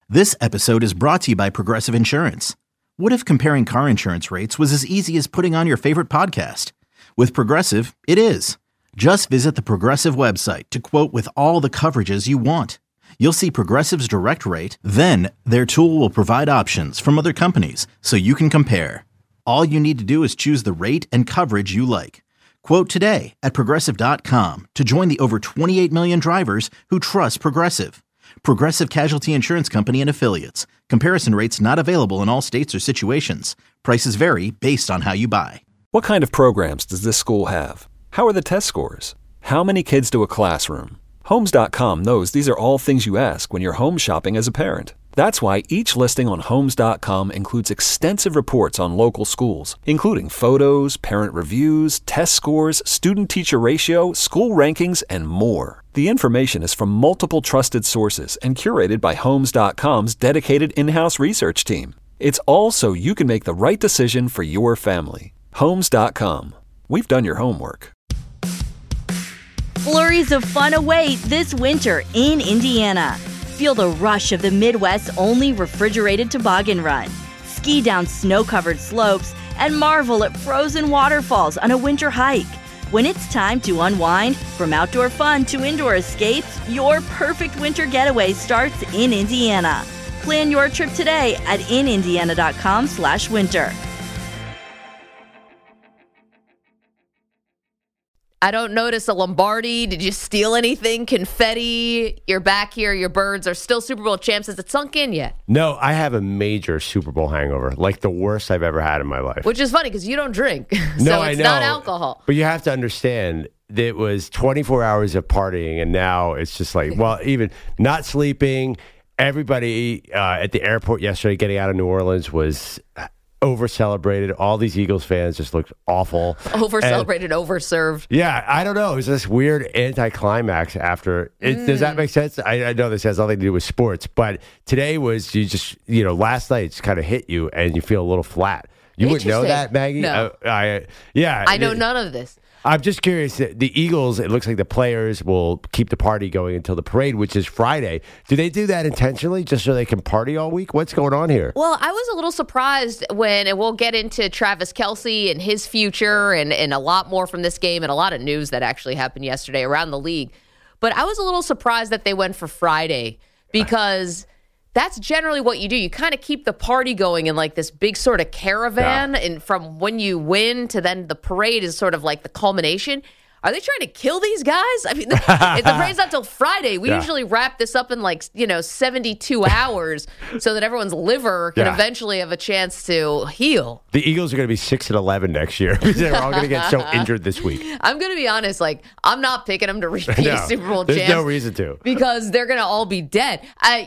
This episode is brought to you by Progressive Insurance. What if comparing car insurance rates was as easy as putting on your favorite podcast? With Progressive, it is. Just visit the Progressive website to quote with all the coverages you want. You'll see Progressive's direct rate, then their tool will provide options from other companies so you can compare. All you need to do is choose the rate and coverage you like. Quote today at Progressive.com to join the over 28 million drivers who trust Progressive. Progressive Casualty Insurance Company and Affiliates. Comparison rates not available in all states or situations. Prices vary based on how you buy. What kind of programs does this school have? How are the test scores? How many kids do a classroom? Homes.com knows these are all things you ask when you're home shopping as a parent. That's why each listing on Homes.com includes extensive reports on local schools, including photos, parent reviews, test scores, student-teacher ratio, school rankings, and more. The information is from multiple trusted sources and curated by Homes.com's dedicated in-house research team. It's all so you can make the right decision for your family. Homes.com. We've done your homework. Flurries of fun await this winter in Indiana. Feel the rush of the Midwest's only refrigerated toboggan run. Ski down snow-covered slopes and marvel at frozen waterfalls on a winter hike. When it's time to unwind, from outdoor fun to indoor escapes, your perfect winter getaway starts in Indiana. Plan your trip today at inindiana.com/winter. I don't notice a Lombardi. Did you steal anything? Confetti? You're back here. Your Birds are still Super Bowl champs. Has it sunk in yet? No, I have a major Super Bowl hangover, like the worst I've ever had in my life. Which is funny because you don't drink. So No, it's I know. not alcohol. But you have to understand that it was 24 hours of partying, and now it's just like, well, even not sleeping. Everybody at the airport yesterday getting out of New Orleans was over-celebrated. All these Eagles fans just looked awful. Over-celebrated, overserved. Yeah, I don't know. It was this weird anticlimax after. Does that make sense? I know this has nothing to do with sports, but today was, last night just kind of hit you and you feel a little flat. You wouldn't know that, Maggie? No. I know none of this. I'm just curious. The Eagles, it looks like the players will keep the party going until the parade, which is Friday. Do they do that intentionally just so they can party all week? What's going on here? Well, I was a little surprised and we'll get into Travis Kelce and his future and a lot more from this game and a lot of news that actually happened yesterday around the league. But I was a little surprised that they went for Friday because that's generally what you do. You kind of keep the party going in like this big sort of caravan, and from when you win to then the parade is sort of like the culmination. Are they trying to kill these guys? I mean, if the parade's not till Friday. We usually wrap this up in 72 hours so that everyone's liver can eventually have a chance to heal. The Eagles are going to be 6-11 next year because they're all going to get so injured this week. I'm going to be honest. I'm not picking them to repeat Super Bowl There's champs. no reason to. Because they're going to all be dead.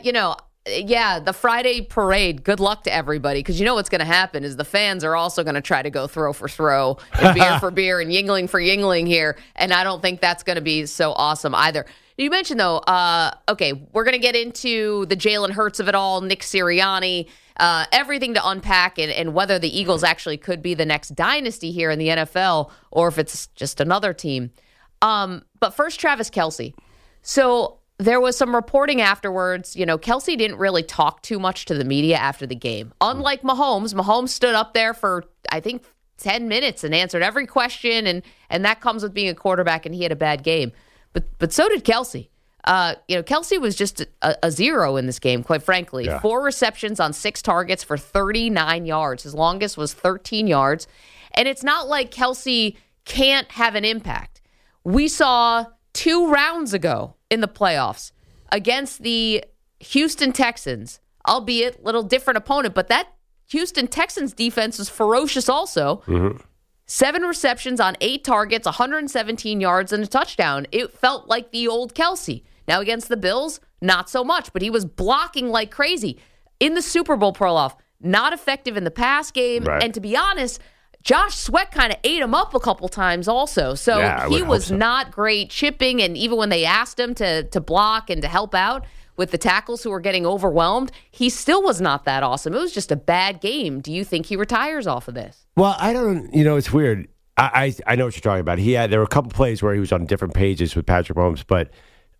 The Friday parade, good luck to everybody, because you know what's going to happen is the fans are also going to try to go throw for throw and beer for beer and yingling for yingling here, and I don't think that's going to be so awesome either. You mentioned, though, we're going to get into the Jalen Hurts of it all, Nick Sirianni, everything to unpack, and whether the Eagles actually could be the next dynasty here in the NFL or if it's just another team. But first, Travis Kelce. So there was some reporting afterwards. Kelce didn't really talk too much to the media after the game. Unlike Mahomes stood up there for, I think, 10 minutes and answered every question, and that comes with being a quarterback, and he had a bad game. But so did Kelce. Kelce was just a zero in this game, quite frankly. Yeah. 4 receptions on 6 targets for 39 yards. His longest was 13 yards. And it's not like Kelce can't have an impact. We saw 2 rounds ago in the playoffs against the Houston Texans, albeit little different opponent, but that Houston Texans defense was ferocious also. Mm-hmm. 7 receptions on 8 targets, 117 yards, and a touchdown. It felt like the old Kelce. Now against the Bills, not so much, but he was blocking like crazy. In the Super Bowl playoff, not effective in the pass game, right. And to be honest, Josh Sweat kind of ate him up a couple times also. So he was not great chipping, and even when they asked him to block and to help out with the tackles who were getting overwhelmed, he still was not that awesome. It was just a bad game. Do you think he retires off of this? Well, I don't, it's weird. I know what you're talking about. There were a couple plays where he was on different pages with Patrick Mahomes, but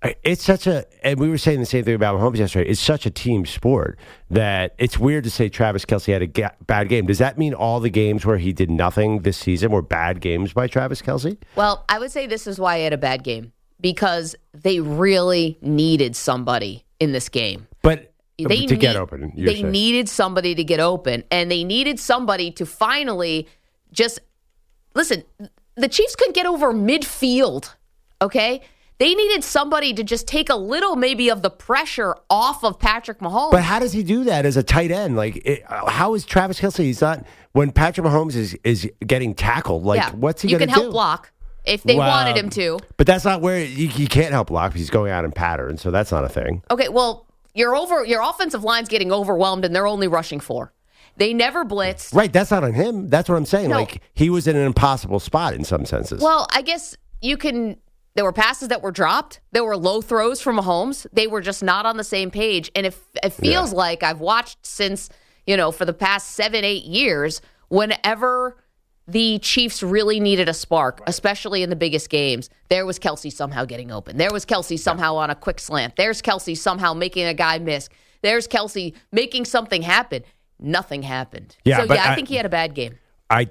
It's such a, and we were saying the same thing about Mahomes yesterday. It's such a team sport that it's weird to say Travis Kelce had a bad game. Does that mean all the games where he did nothing this season were bad games by Travis Kelce? Well, I would say this is why he had a bad game, because they really needed somebody in this game. But to get open, they needed somebody to get open, and they needed somebody to finally just listen. The Chiefs couldn't get over midfield, okay? They needed somebody to just take a little maybe of the pressure off of Patrick Mahomes. But how does he do that as a tight end? How is Travis Kelce? He's not, when Patrick Mahomes is getting tackled, what's he going to do? You can help block if they wanted him to. But that's not where, you can't help block because he's going out in pattern, so that's not a thing. Okay, well, your offensive line's getting overwhelmed and they're only rushing 4. They never blitzed. Right, that's not on him. That's what I'm saying. No. He was in an impossible spot in some senses. Well, I guess there were passes that were dropped. There were low throws from Mahomes. They were just not on the same page. And it feels like I've watched since, for the past 7-8 years, whenever the Chiefs really needed a spark, especially in the biggest games, there was Kelce somehow getting open. There was Kelce somehow on a quick slant. There's Kelce somehow making a guy miss. There's Kelce making something happen. Nothing happened. Yeah, I think he had a bad game. I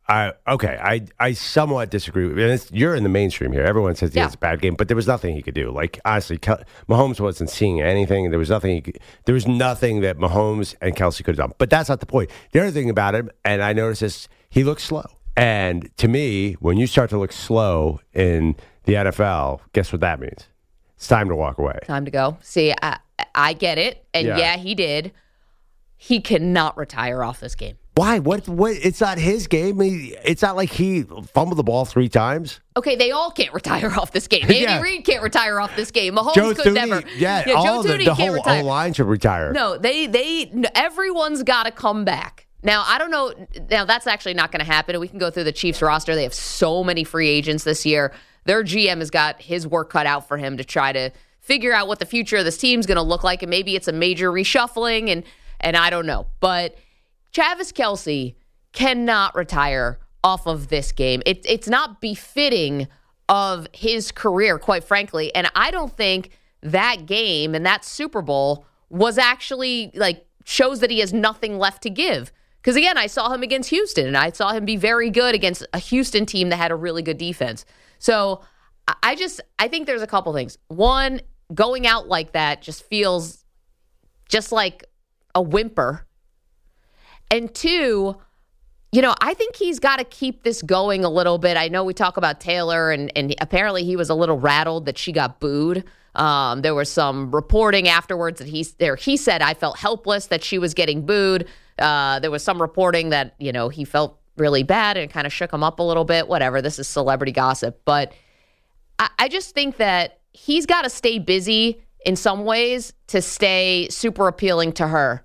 somewhat disagree with you. You're in the mainstream here. Everyone says he has a bad game, but there was nothing he could do. Honestly, Mahomes wasn't seeing anything. There was nothing that Mahomes and Kelce could have done. But that's not the point. The other thing about him, and I noticed this, he looks slow. And to me, when you start to look slow in the NFL, guess what that means? It's time to walk away. Time to go. See, I get it. And he did. He cannot retire off this game. Why? What? It's not his game. It's not like he fumbled the ball 3 times. Okay, they all can't retire off this game. Andy Reid can't retire off this game. Mahomes could never. Joe Thuney the whole line should retire. No, everyone's got to come back. Now, I don't know. Now, that's actually not going to happen. We can go through the Chiefs roster. They have so many free agents this year. Their GM has got his work cut out for him to try to figure out what the future of this team's going to look like, and maybe it's a major reshuffling, and I don't know. But Travis Kelce cannot retire off of this game. It's not befitting of his career, quite frankly. And I don't think that game and that Super Bowl was actually shows that he has nothing left to give. Because again, I saw him against Houston, and I saw him be very good against a Houston team that had a really good defense. So I think there's a couple things. One, going out like that just feels just like a whimper. And 2, I think he's got to keep this going a little bit. I know we talk about Taylor, and apparently he was a little rattled that she got booed. There was some reporting afterwards that he said, I felt helpless that she was getting booed. There was some reporting that, he felt really bad and kind of shook him up a little bit. Whatever, this is celebrity gossip. But I just think that he's got to stay busy in some ways to stay super appealing to her.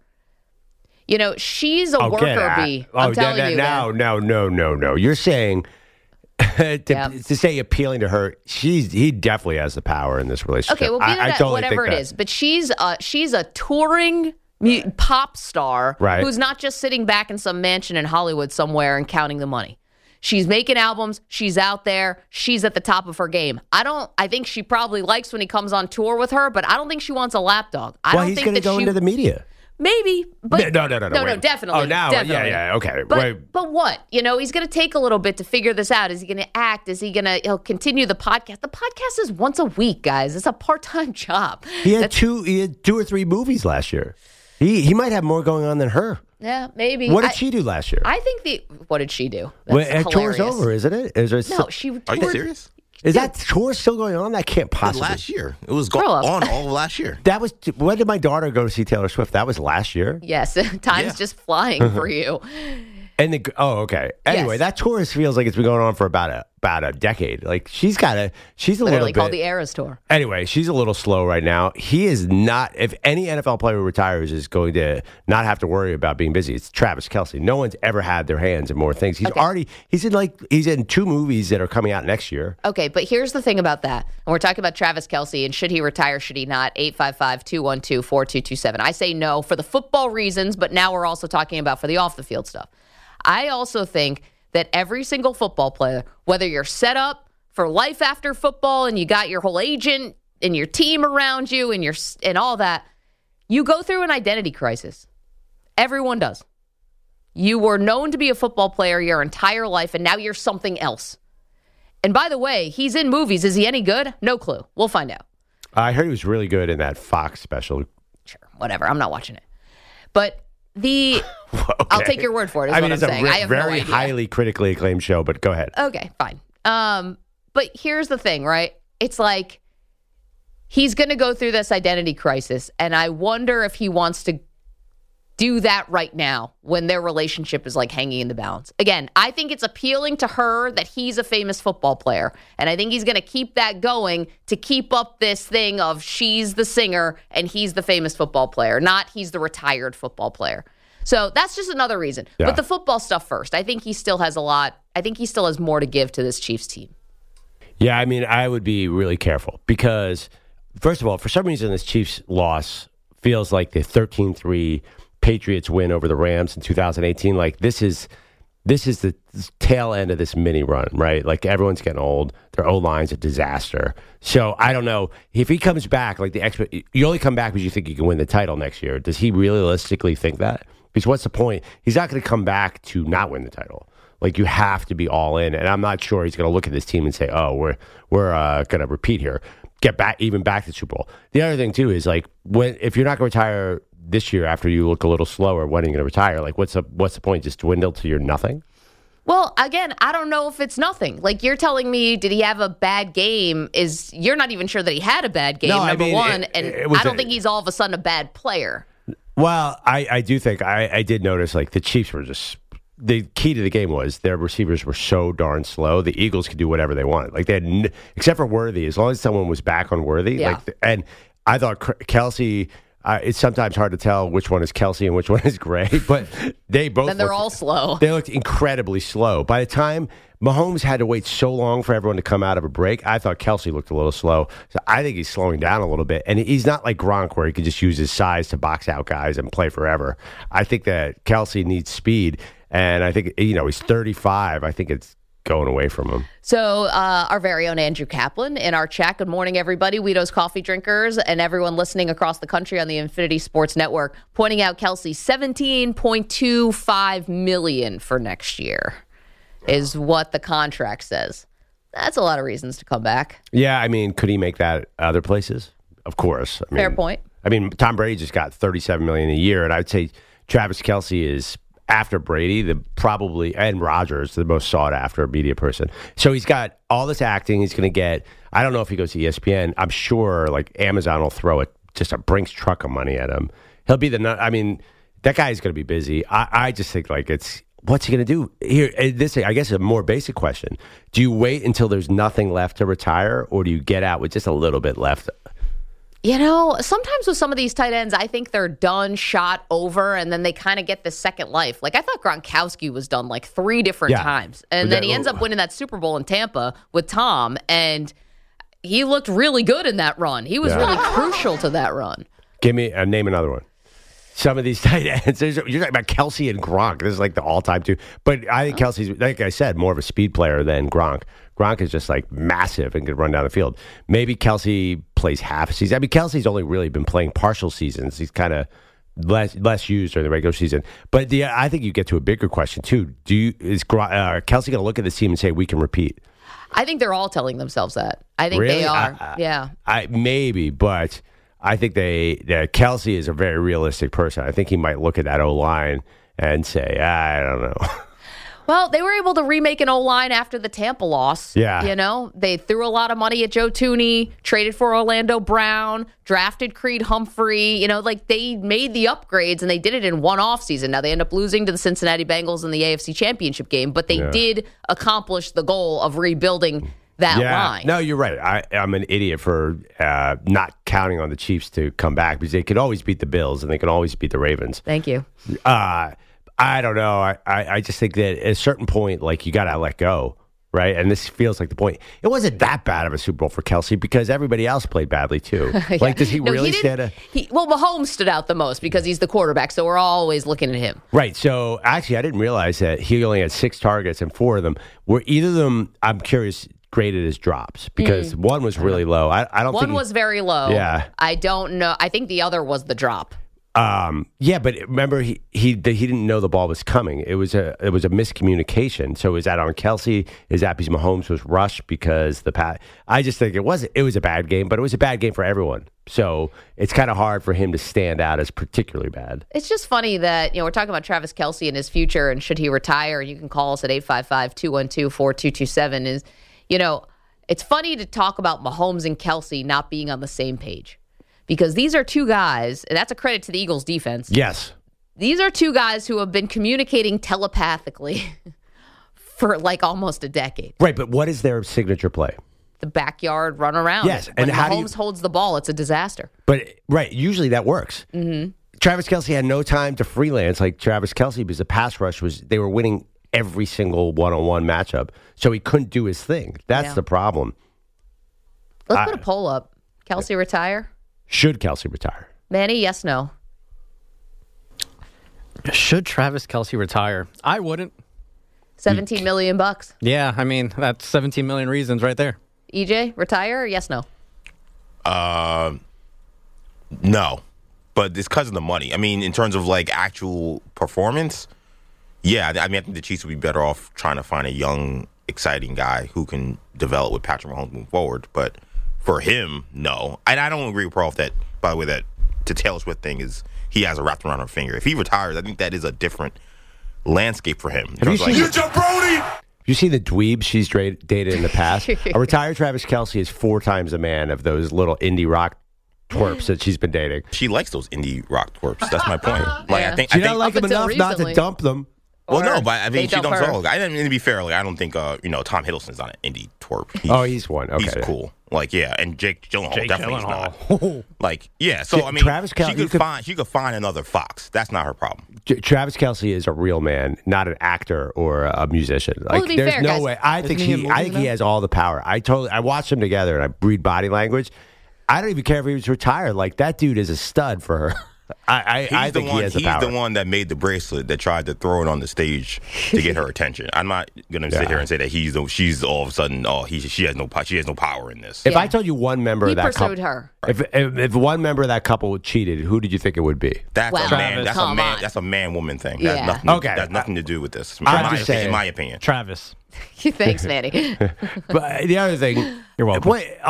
She's a worker bee. I'm telling you. No. You're saying to say appealing to her, he definitely has the power in this relationship. Okay, well, whatever it is. But she's a touring pop star who's not just sitting back in some mansion in Hollywood somewhere and counting the money. She's making albums. She's out there. She's at the top of her game. I think she probably likes when he comes on tour with her, but I don't think she wants a lapdog. He's going to go into the media. Maybe, but no, definitely. Oh, now, definitely. Okay. But what? He's going to take a little bit to figure this out. Is he going to act? Is he going to? He'll continue the podcast. The podcast is once a week, guys. It's a part-time job. He had 2 or 3 movies last year. He might have more going on than her. Yeah, maybe. What did she do last year? I think what did she do? Tour's over, isn't it? No, she. Are you serious? Is that tour still going on? That can't possibly. Last year. It was on all of last year. When did my daughter go to see Taylor Swift? That was last year? Yes. Time's just flying for you. And okay. Anyway, that tour feels like it's been going on for about a decade. She's a literally little called bit, the Eras Tour. Anyway, she's a little slow right now. He is not. If any NFL player who retires is going to not have to worry about being busy, it's Travis Kelce. No one's ever had their hands in more things. He's in 2 movies that are coming out next year. Okay, but here's the thing about that. And we're talking about Travis Kelce and should he retire, should he not? 855-212-4227. I say no for the football reasons, but now we're also talking about for the off the field stuff. I also think that every single football player, whether you're set up for life after football and you got your whole agent your team around you and all that, you go through an identity crisis. Everyone does. You were known to be a football player your entire life, and now you're something else. And by the way, he's in movies. Is he any good? No clue. We'll find out. I heard he was really good in that Fox special. Sure, whatever. I'm not watching it. But okay. I'll take your word for it. It's saying. I have very no idea. highly critically acclaimed show, but go ahead. Okay, fine. But here's the thing, right? It's like he's going to go through this identity crisis, and I wonder if he wants to do that right now when their relationship is like hanging in the balance. Again, I think it's appealing to her that he's a famous football player, and I think he's going to keep that going to keep up this thing of she's the singer and he's the famous football player, not he's the retired football player. So that's just another reason. Yeah. But the football stuff first. I think he still has a lot. I think he still has more to give to this Chiefs team. Yeah, I mean, I would be really careful because, first of all, for some reason, this Chiefs loss feels like the 13-3 Patriots win over the Rams in 2018. Like, this is the tail end of this mini run, right? Like, everyone's getting old. Their O-line's a disaster. So, I don't know. If he comes back, like you only come back because you think you can win the title next year. Does he realistically think that? Because what's the point? He's not going to come back to not win the title. Like, you have to be all in. And I'm not sure he's going to look at this team and say, oh, we're going to repeat here. Get back to the Super Bowl. The other thing, too, is, like, if you're not going to retire this year after you look a little slower, when are you going to retire? Like, what's the point? Just dwindle to your nothing? Well, again, I don't know if it's nothing. Like, you're telling me, did he have a bad game? You're not even sure that he had a bad game, number one. I don't think he's all of a sudden a bad player. Well, I do think I did notice, like, the Chiefs were just, the key to the game was their receivers were so darn slow. The Eagles could do whatever they wanted. Like, they had, except for Worthy, as long as someone was back on Worthy. Yeah. Like, and I thought Kelce, it's sometimes hard to tell which one is Kelce and which one is Gray, but they both And they're all slow. They looked incredibly slow. By the time Mahomes had to wait so long for everyone to come out of a break, I thought Kelce looked a little slow. So I think he's slowing down a little bit. And he's not like Gronk where he can just use his size to box out guys and play forever. I think that Kelce needs speed. And I think, he's 35. I think it's going away from him. So our very own Andrew Kaplan in our chat. Good morning, everybody. Weedo's coffee drinkers and everyone listening across the country on the Infinity Sports Network, pointing out Kelce, $17.25 million for next year is what the contract says. That's a lot of reasons to come back. Yeah, I mean, could he make that other places? Of course. Fair point. I mean, Tom Brady just got $37 million a year, and I'd say Travis Kelce is, after Brady, and Rodgers, the most sought-after media person. So he's got all this acting. He's going to get, I don't know if he goes to ESPN. I'm sure, like, Amazon will throw just a Brinks truck of money at him. He'll be that guy's going to be busy. I just think, like, what's he going to do? Here, this, I guess, a more basic question. Do you wait until there's nothing left to retire, or do you get out with just a little bit left? Sometimes with some of these tight ends, I think they're done, shot over, and then they kind of get this second life. Like, I thought Gronkowski was done like 3 different times. And then he ends up winning that Super Bowl in Tampa with Tom, and he looked really good in that run. He was really crucial to that run. Name another one. Some of these tight ends, you're talking about Kelce and Gronk. This is like the all-time two. But I think Kelce's, like I said, more of a speed player than Gronk. Gronk is just like massive and can run down the field. Maybe Kelce plays half a season. I mean, Kelce's only really been playing partial seasons. He's kind of less used during the regular season. But I think you get to a bigger question, too. Is Kelce going to look at this team and say, we can repeat? I think they're all telling themselves that. I think really? They are. Yeah. Maybe, but I think Kelce is a very realistic person. I think he might look at that O-line and say, I don't know. Well, they were able to remake an O-line after the Tampa loss. Yeah. They threw a lot of money at Joe Thuney, traded for Orlando Brown, drafted Creed Humphrey. They made the upgrades, and they did it in one offseason. Now, they end up losing to the Cincinnati Bengals in the AFC Championship game, but they did accomplish the goal of rebuilding that line. No, you're right. I'm an idiot for not counting on the Chiefs to come back because they could always beat the Bills and they can always beat the Ravens. Thank you. I don't know. I just think that at a certain point, like, you got to let go, right? And this feels like the point. It wasn't that bad of a Super Bowl for Kelce because everybody else played badly too. Like, does he really stand out? Well, Mahomes stood out the most because he's the quarterback, so we're always looking at him. Right. So, actually, I didn't realize that he only had 6 targets and 4 of them were either of them, I'm curious, graded as drops because one was really low. I don't think one was very low. Yeah. I don't know. I think the other was the drop. Yeah, but remember he didn't know the ball was coming. It was a miscommunication. So is that on Kelsey? Is that because Mahomes was rushed because I just think it was a bad game, but it was a bad game for everyone. So it's kind of hard for him to stand out as particularly bad. It's just funny that, we're talking about Travis Kelce and his future and should he retire. You can call us at 855-212-4227. It's funny to talk about Mahomes and Kelce not being on the same page. Because these are two guys, and that's a credit to the Eagles defense. Yes. These are two guys who have been communicating telepathically for like almost a decade. Right, but what is their signature play? The backyard run around. Yes, when and how Mahomes holds the ball, it's a disaster. But, right, usually that works. Mm-hmm. Travis Kelce had no time to freelance like Travis Kelce because the pass rush they were winning every single one-on-one matchup. So he couldn't do his thing. That's the problem. Let's put a poll up. Kelce retire? Should Kelce retire? Manny, yes, no. Should Travis Kelce retire? I wouldn't. $17 million. Yeah, I mean, that's 17 million reasons right there. EJ, retire? Yes, no. No, but it's because of the money. I mean, in terms of like actual performance, yeah. I think the Chiefs would be better off trying to find a young, exciting guy who can develop with Patrick Mahomes moving forward. But for him, no. And I don't agree with Prof that, by the way, that the Taylor Swift thing is he has it wrapped around her finger. If he retires, I think that is a different landscape for him. Have you seen the dweebs she's dated in the past? A retired Travis Kelce is 4 times the man of those little indie rock twerps that she's been dating. She likes those indie rock twerps. That's my point. Like, I think she don't like them enough not to dump them. Well, no, but I mean, she dumps all. I didn't mean to be fair. Like, I don't think Tom Hiddleston's not an indie twerp. He's one. Okay, he's cool. Like, yeah, and Jake Gyllenhaal definitely is not. Like, yeah. So I mean, Travis Kelce, she could find another Fox. That's not her problem. Travis Kelce is a real man, not an actor or a musician. Like, to be there's fair, no guys, way. I think he has all the power. I watched them together, and I read body language. I don't even care if he was retired. Like, that dude is a stud for her. I think he has the power. He's the one that made the bracelet that tried to throw it on the stage to get her attention. I'm not going to sit here and say that she's all of a sudden, she has no power in this. If I told you one member of that couple, pursued her. If one member of that couple cheated, who did you think it would be? That's a man-woman thing. Yeah. That's nothing to do with this. In my opinion. Travis. Thanks, Manny. But the other thing, you're welcome.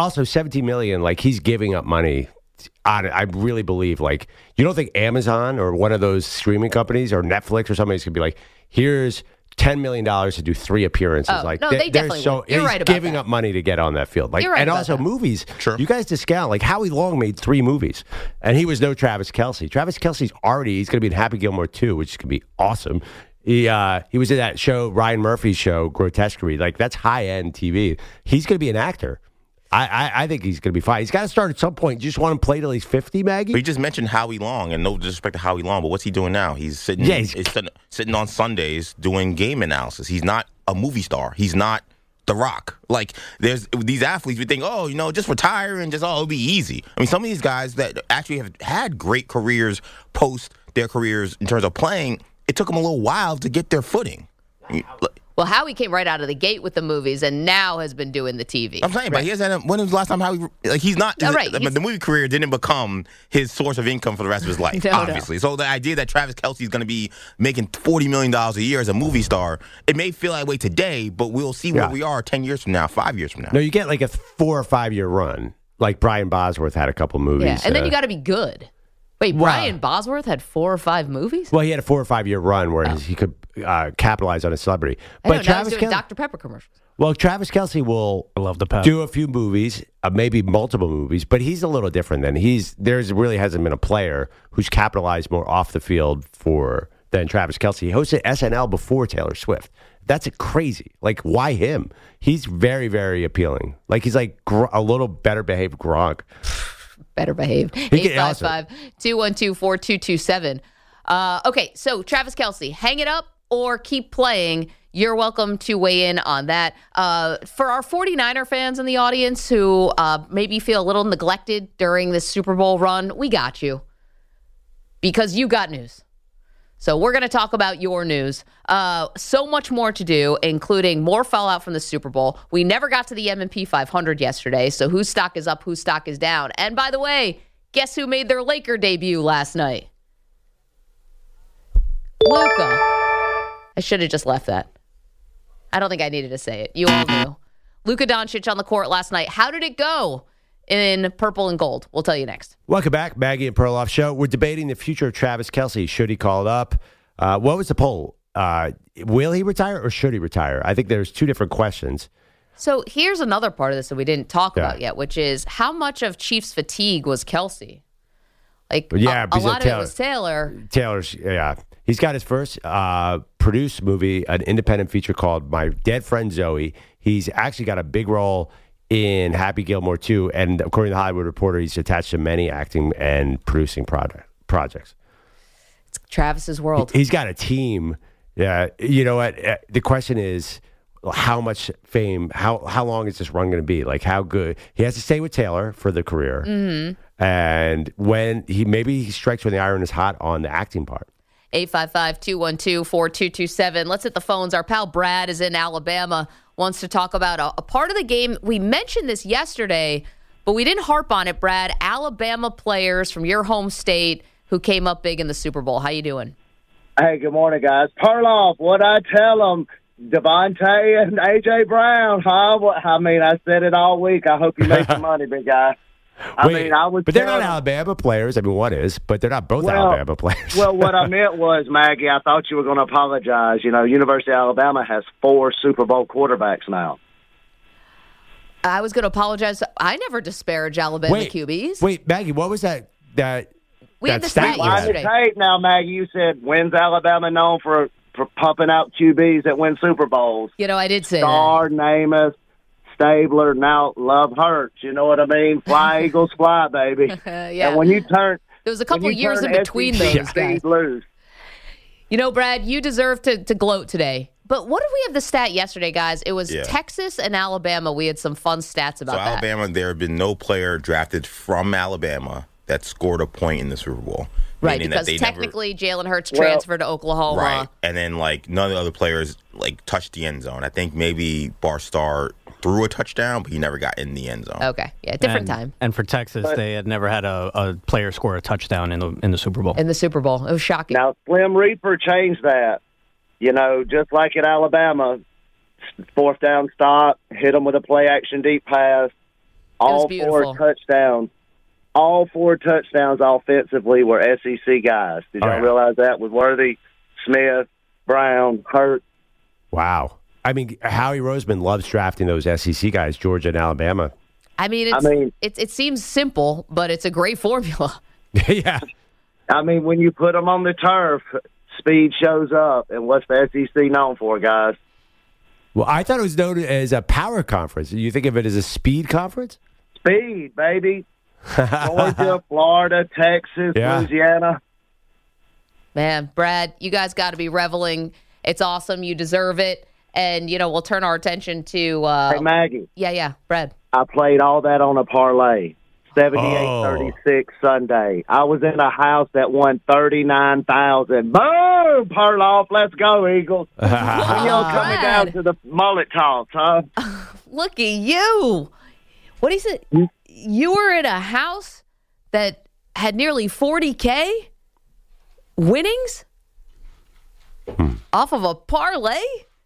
They definitely will. You're right about giving that. up money to get on that field. Like, You're right and about also that. movies. Sure. You guys discount. Like, Howie Long made 3 movies, and he was no Travis Kelce. Travis Kelce's he's going to be in Happy Gilmore 2, which is going to be awesome. He was in that show, Ryan Murphy's show, Grotesquerie. Like, that's high-end TV. He's going to be an actor. I think he's going to be fine. He's got to start at some point. You just want him to play till he's 50, Maggie? But you just mentioned Howie Long, and no disrespect to Howie Long, but what's he doing now? He's sitting sitting on Sundays doing game analysis. He's not a movie star. He's not The Rock. Like, there's these athletes, we think, just retire and just, it'll be easy. I mean, some of these guys that actually have had great careers post their careers in terms of playing, it took them a little while to get their footing. Well, Howie came right out of the gate with the movies and now has been doing the TV. I'm saying, but when was the last time Howie, he's not, the movie career didn't become his source of income for the rest of his life, obviously. So the idea that Travis Kelce is going to be making $40 million a year as a movie star, it may feel that way today, but we'll see where we are 10 years from now, 5 years from now. No, you get like a 4 or 5 year run, like Brian Bosworth had a couple movies. Yeah, and then you got to be good. Wait, Brian Bosworth had 4 or 5 movies? Well, he had a 4 or 5 year run where he could capitalize on his celebrity. But Travis Kelce, Dr. Pepper commercials. Well, Travis Kelce will do a few movies, maybe multiple movies, but he's a little different than really hasn't been a player who's capitalized more off the field than Travis Kelce. He hosted SNL before Taylor Swift. That's crazy. Like, why him? He's very, very appealing. Like, he's like a little better behaved Gronk. Better behaved. 855-212-4227. Okay, so Travis Kelce, hang it up or keep playing. You're welcome to weigh in on that. For our 49er fans in the audience who maybe feel a little neglected during this Super Bowl run, we got you. Because you got news. So we're going to talk about your news. So much more to do, including more fallout from the Super Bowl. We never got to the M&P 500 yesterday, so whose stock is up, whose stock is down. And by the way, guess who made their Laker debut last night? Luka. I should have just left that. I don't think I needed to say it. You all knew. Luka Doncic on the court last night. How did it go in purple and gold? We'll tell you next. Welcome back, Maggie and Perloff Show. We're debating the future of Travis Kelce. Should he call it up? What was the poll? Will he retire or should he retire? I think there's two different questions. So here's another part of this that we didn't talk about yet, which is how much of Chiefs fatigue was Kelce? Like, a lot of it was Taylor. Taylor's, yeah. He's got his first produced movie, an independent feature called My Dead Friend Zoe. He's actually got a big role in Happy Gilmore 2. And according to the Hollywood Reporter, he's attached to many acting and producing projects. It's Travis's world. He's got a team. Yeah. You know what? The question is, how much fame, how long is this run going to be? Like, how good? He has to stay with Taylor for the career. Mm-hmm. And when he strikes when the iron is hot on the acting part. 855-212-4227. Let's hit the phones. Our pal Brad is in Alabama, wants to talk about a part of the game. We mentioned this yesterday, but we didn't harp on it, Brad. Alabama players from your home state who came up big in the Super Bowl. How you doing? Hey, good morning, guys. Perloff, what'd I tell them? Devontae and A.J. Brown, huh? I mean, I said it all week. I hope you make some money, big guy. But they're not Alabama players. I mean, one is, but they're not both Alabama players. Well, what I meant was, Maggie, I thought you were going to apologize. You know, University of Alabama has 4 Super Bowl quarterbacks now. I was going to apologize. I never disparage Alabama QBs. Wait, Maggie, what was that we had the stat yesterday. Tape now, Maggie, you said, when's Alabama known for pumping out QBs that win Super Bowls? You know, I did say Starr, that. Namath, Stabler, now Love Hurts. You know what I mean? Fly, Eagles, fly, baby. Yeah. And when you turn... There was a couple years in between those guys. Lose. You know, Brad, you deserve to gloat today. But what did we have the stat yesterday, guys? It was Texas and Alabama. We had some fun stats about that. So Alabama, there have been no player drafted from Alabama that scored a point in the Super Bowl. Right, because technically Jalen Hurts transferred to Oklahoma. Right, and then none of the other players touched the end zone. I think maybe Barstar threw a touchdown, but he never got in the end zone. Okay, yeah, different time. And for Texas, they had never had a player score a touchdown in the Super Bowl. In the Super Bowl, it was shocking. Now Slim Reaper changed that. You know, just like at Alabama, 4th down stop, hit them with a play action deep pass, all 4 touchdowns. All 4 touchdowns offensively were SEC guys. Did y'all realize that? With Worthy, Smith, Brown, Hurt. Wow. I mean, Howie Roseman loves drafting those SEC guys, Georgia and Alabama. I mean, it seems simple, but it's a great formula. Yeah. I mean, when you put them on the turf, speed shows up. And what's the SEC known for, guys? Well, I thought it was known as a power conference. You think of it as a speed conference? Speed, baby. Georgia, Florida, Texas, Louisiana. Man, Brad, you guys got to be reveling. It's awesome. You deserve it. And, you know, we'll turn our attention to... hey, Maggie. Yeah, Brad. I played all that on a parlay. 78-36 Sunday. I was in a house that won $39,000. Boom! Perloff, let's go, Eagles. When y'all coming down to the mullet toss, huh? Look at you. What is it? You were in a house that had nearly 40K winnings off of a parlay?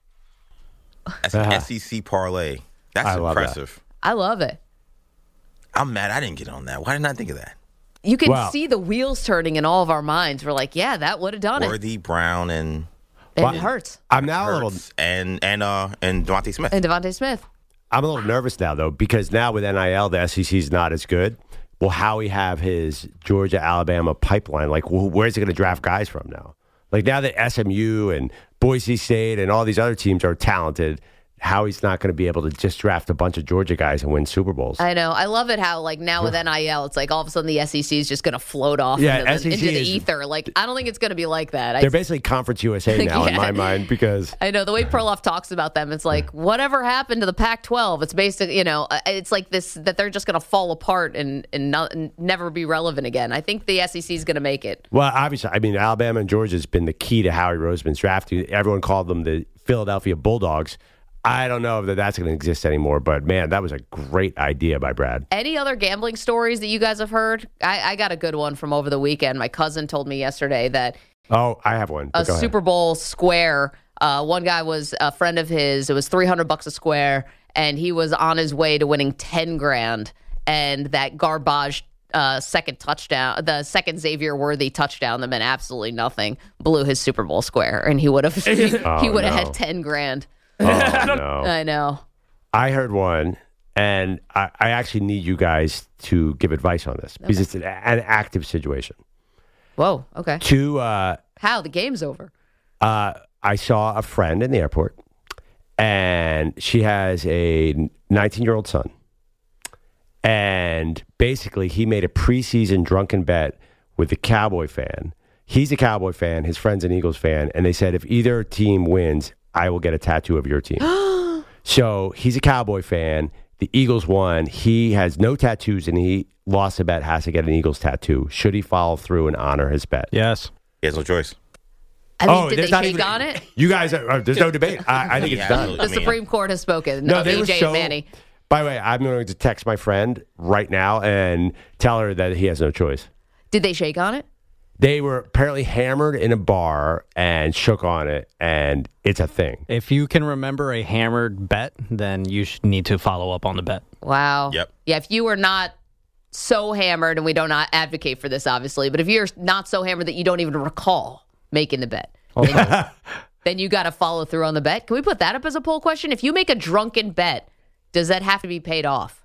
That's an SEC parlay. That's impressive. I love it. I'm mad I didn't get on that. Why didn't I think of that? You can see the wheels turning in all of our minds. We're like, yeah, that would have done Worthy, Brown, and it hurts. I'm now a little... And Devontae Smith. And Devontae Smith. I'm a little nervous now, though, because now with NIL, the SEC is not as good. Will Howie have his Georgia, Alabama pipeline? Like, where's he going to draft guys from now? Like, now that SMU and Boise State and all these other teams are talented, Howie's not going to be able to just draft a bunch of Georgia guys and win Super Bowls. I know. I love it how, like, now with NIL, it's like all of a sudden the SEC is just going to float off into the ether. Like, I don't think it's going to be like that. They're basically Conference USA now in my mind because... I know. The way Perloff talks about them, it's like, whatever happened to the Pac-12? It's basically, it's like this, that they're just going to fall apart and never be relevant again. I think the SEC is going to make it. Well, obviously, I mean, Alabama and Georgia has been the key to Howie Roseman's drafting. Everyone called them the Philadelphia Bulldogs. I don't know if that's going to exist anymore, but man, that was a great idea by Brad. Any other gambling stories that you guys have heard? I got a good one from over the weekend. My cousin told me yesterday that I have one. A Super Bowl square. One guy was a friend of his. It was $300 a square, and he was on his way to winning $10,000. And that garbage second touchdown, the second Xavier Worthy touchdown that meant absolutely nothing, blew his Super Bowl square, and he would have had $10,000. Oh, no. I know. I heard one, and I actually need you guys to give advice on this because it's an active situation. Whoa, okay. How? The game's over. I saw a friend in the airport, and she has a 19-year-old son. And basically, he made a preseason drunken bet with the Cowboy fan. He's a Cowboy fan. His friend's an Eagles fan. And they said, if either team wins, I will get a tattoo of your team. So he's a Cowboy fan. The Eagles won. He has no tattoos, and he lost a bet, has to get an Eagles tattoo. Should he follow through and honor his bet? Yes. He has no choice. I mean, did they shake on it? You guys, there's no debate. I think it's done. The Supreme Court has spoken. No, they AJ and Manny. By the way, I'm going to text my friend right now and tell her that he has no choice. Did they shake on it? They were apparently hammered in a bar and shook on it, and it's a thing. If you can remember a hammered bet, then you need to follow up on the bet. Wow. Yep. Yeah, if you were not so hammered, and we do not advocate for this, obviously, but if you're not so hammered that you don't even recall making the bet, then you got to follow through on the bet. Can we put that up as a poll question? If you make a drunken bet, does that have to be paid off?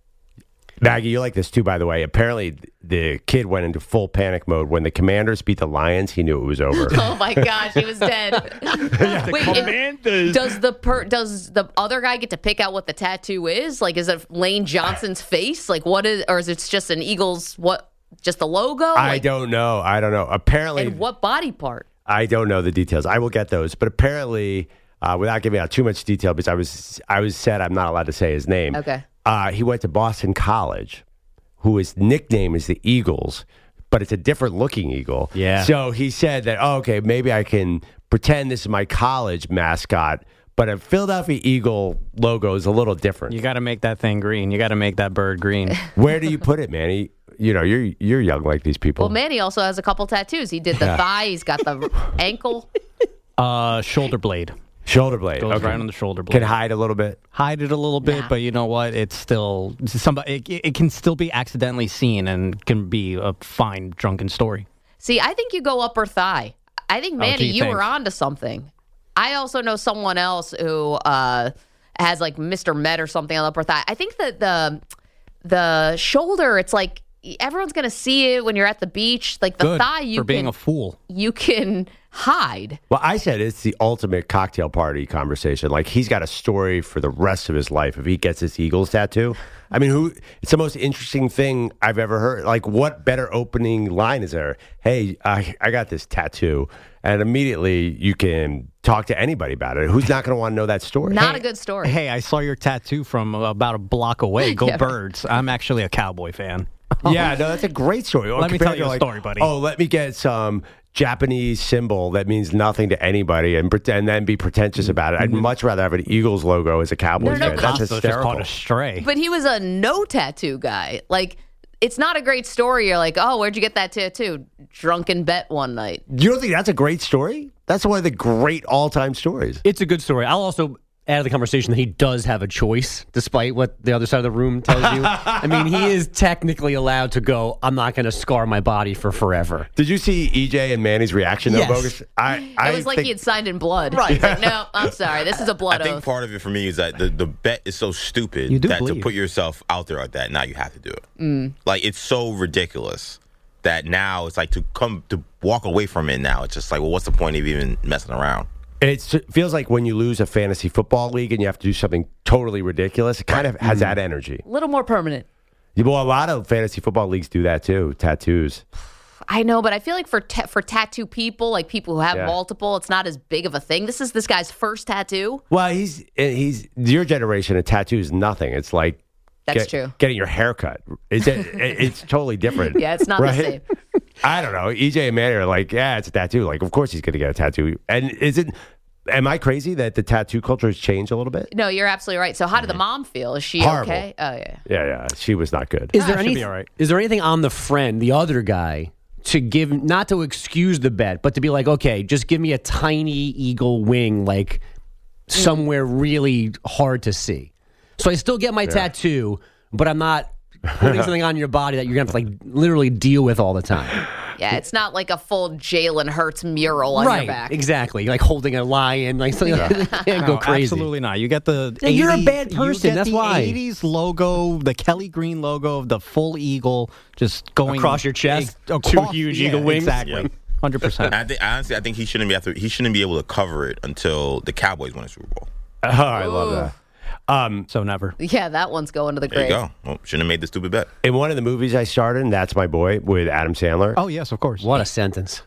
Maggie, you like this too, by the way. Apparently, the kid went into full panic mode. When the Commanders beat the Lions, he knew it was over. Oh, my gosh, he was dead. Wait, does the other guy get to pick out what the tattoo is? Like, is it Lane Johnson's face? Like, what is, or is it just an Eagles, just the logo? I don't know. Apparently. And what body part? I don't know the details. I will get those. But apparently, without giving out too much detail, because I was said I'm not allowed to say his name. Okay. He went to Boston College, whose nickname is the Eagles, but it's a different looking eagle. Yeah. So he said that, okay, maybe I can pretend this is my college mascot, but a Philadelphia Eagle logo is a little different. You got to make that thing green. You got to make that bird green. Where do you put it, Manny? You know, you're young like these people. Well, Manny also has a couple tattoos. He did the thigh. He's got the ankle. Shoulder blade. Shoulder blade. Goes right on the shoulder blade. Can hide a little bit. Hide it a little bit, but you know what? It's still somebody. It can still be accidentally seen and can be a fine drunken story. See, I think you go upper thigh. I think, Manny, you were onto something. I also know someone else who has like Mr. Met or something on the upper thigh. I think that the shoulder, it's like everyone's going to see it when you're at the beach. Like the thigh, for being a fool. You can hide. Well, I said it's the ultimate cocktail party conversation. Like he's got a story for the rest of his life if he gets this Eagles tattoo. I mean, it's the most interesting thing I've ever heard. Like, what better opening line is there? Hey, I got this tattoo. And immediately you can talk to anybody about it. Who's not going to want to know that story? Not a good story. Hey, I saw your tattoo from about a block away. Go Birds. I'm actually a Cowboy fan. Yeah, no, that's a great story. Let me tell you a story, buddy. Oh, let me get some Japanese symbol that means nothing to anybody and then be pretentious about it. I'd much rather have an Eagles logo as a Cowboys fan. That's hysterical. Just caught a stray. But he was a no tattoo guy. Like, it's not a great story. You're like, oh, where'd you get that tattoo? Drunken bet one night. You don't think that's a great story? That's one of the great all-time stories. It's a good story. I'll also add to the conversation that he does have a choice, despite what the other side of the room tells you. I mean, he is technically allowed to go, I'm not going to scar my body for forever. Did you see EJ and Manny's reaction, though, Yes. Bogus? It was like he had signed in blood. Right. He's like, no, I'm sorry. This is a blood I think oath. part of it for me is that the bet is so stupid that to put yourself out there like that, now you have to do it. Like, it's so ridiculous that now it's like to walk away from it now. It's just like, well, what's the point of even messing around? It feels like when you lose a fantasy football league and you have to do something totally ridiculous, it kind of has that energy. A little more permanent. Well, a lot of fantasy football leagues do that too, tattoos. I know, but I feel like for tattoo people, like people who have multiple, it's not as big of a thing. This is this guy's first tattoo. Well, he's your generation. A tattoo is nothing. It's like true. Getting your hair cut. It's totally different. Yeah, it's not the same. I don't know. EJ and Manny are like, yeah, it's a tattoo. Like, of course he's going to get a tattoo. And am I crazy that the tattoo culture has changed a little bit? No, you're absolutely right. So how did the mom feel? Is she horrible. okay? Oh, yeah. Yeah. She was not good. Is there anything on the friend, the other guy, to give, not to excuse the bet, but to be like, okay, just give me a tiny eagle wing, like somewhere really hard to see. So I still get my tattoo, but I'm not putting something on your body that you're going to have to like literally deal with all the time. Yeah, it's not like a full Jalen Hurts mural on your back. Exactly. Like holding a lion, like something can't go crazy. Absolutely not. You get the 80s, you're a bad person. That's why. You get the 80s logo, the Kelly Green logo of the full eagle just going across your chest. Two huge eagle wings. Exactly. Yep. 100%. Honestly, I think he shouldn't be able to cover it until the Cowboys win a Super Bowl. Oh, I love that. So never. Yeah, that one's going to the grave. There you go. Well, shouldn't have made the stupid bet. In one of the movies I starred in, That's My Boy, with Adam Sandler. Oh, yes, of course. What a sentence.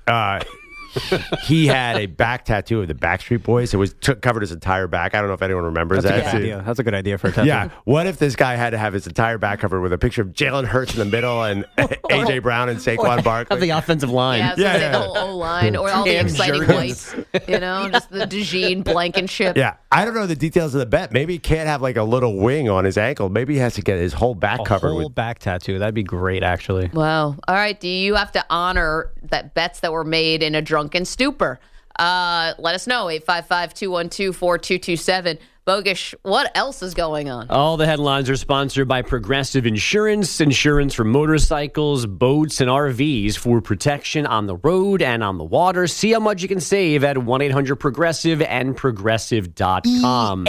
He had a back tattoo of the Backstreet Boys. It was covered his entire back. I don't know if anyone remembers That's that. a good idea. That's a good idea for a tattoo. Yeah. What if this guy had to have his entire back covered with a picture of Jalen Hurts in the middle and A.J. Brown and Saquon Barkley? Of the offensive line. Yeah, the whole O-line or all the exciting whites. Just the DeJean Blankenship. Yeah. I don't know the details of the bet. Maybe he can't have like a little wing on his ankle. Maybe he has to get his whole back covered. A whole back tattoo. That'd be great, actually. Wow. All right. Do you have to honor that bets that were made in a drunken stupor? Let us know. 855-212-4227. Bogish, what else is going on? All the headlines are sponsored by Progressive Insurance. Insurance for motorcycles, boats, and RVs for protection on the road and on the water. See how much you can save at 1-800-PROGRESSIVE and Progressive.com.